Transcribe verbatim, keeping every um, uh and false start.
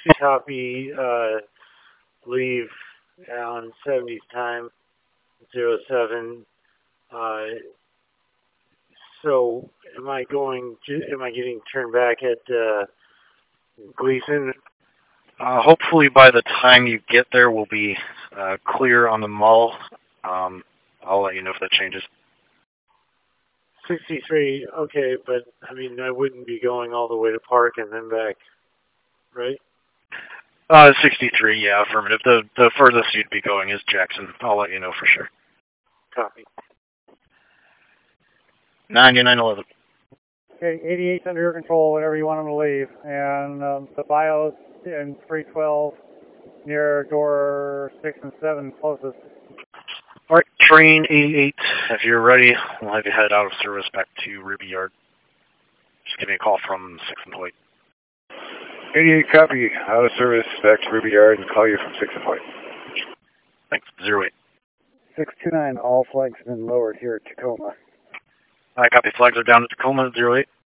Copy, uh, leave on seventy's time, zero seven. Uh, so am I going, to, am I getting turned back at uh, Gleason? Uh, hopefully by the time you get there, we'll be uh, clear on the mall. Um, I'll let you know if that changes. sixty-three, okay, but I mean, I wouldn't be going all the way to Park and then back, right? Uh, sixty-three, yeah, affirmative. The the furthest you'd be going is Jackson. I'll let you know for sure. Copy. ninety-nine eleven. Okay, eighty-eight's under your control whenever you want them to leave. And um, the BIOS in three twelve near door six and seven closest. All right, train eighty-eight. If you're ready, we'll have you head out of service back to Ruby Yard. Just give me a call from six and Point. eighty-eight, copy. Out of service, back to Ruby Yard, and call you from six and Point. Thanks. zero eight. six two nine, all flags have been lowered here at Tacoma. I copy. Flags are down at Tacoma, zero eight.